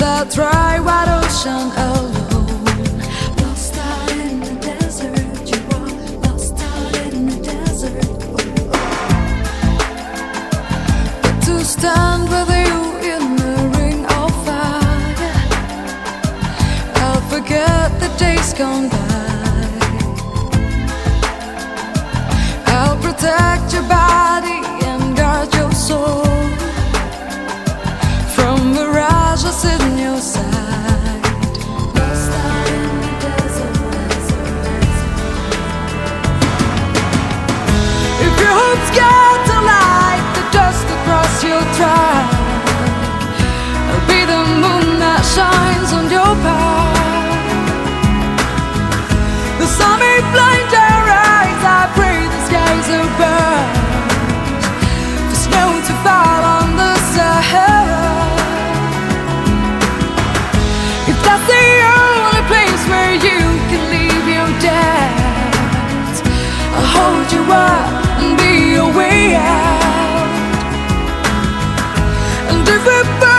that dry white ocean alone. Lost out in the desert, you are lost out in the desert. But to stand with you in the ring of fire, I'll forget the days gone by. I'll protect your body and guard your soul from mirages in your sight. Lost out in the desert. If your hopes get to light the dust across your track, I'll be the moon that shines on your path. The sun may blind your eyes, I pray the skies are burned for snow to fall on the Sahara. If that's the only place where you can leave your doubts, I'll hold you up and be your way out. And if we